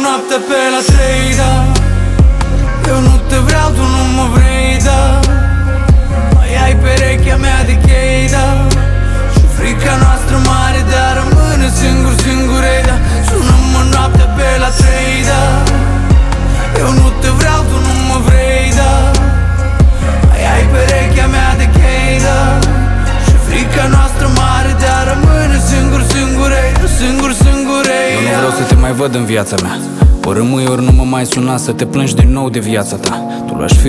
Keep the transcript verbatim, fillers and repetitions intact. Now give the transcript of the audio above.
noaptea pe la trei, da. Eu nu te vreau, tu nu mă vrei, da. Mai ai perechea mea de chei, da. Și frica noastră mare de a rămâne singur, singurei, da. Sună-mă noaptea pe la trei, da. Eu nu te vreau, tu nu mă vrei, da. Mai ai perechea mea de chei, da. Și frica noastră mare de a rămâne singur, singurei, da. Singur, singurei, da. Eu nu vreau să te mai văd în viața mea. Ori rămâi, ori nu mă mai suna să te plângi din nou de viața ta. Tu l-aș fi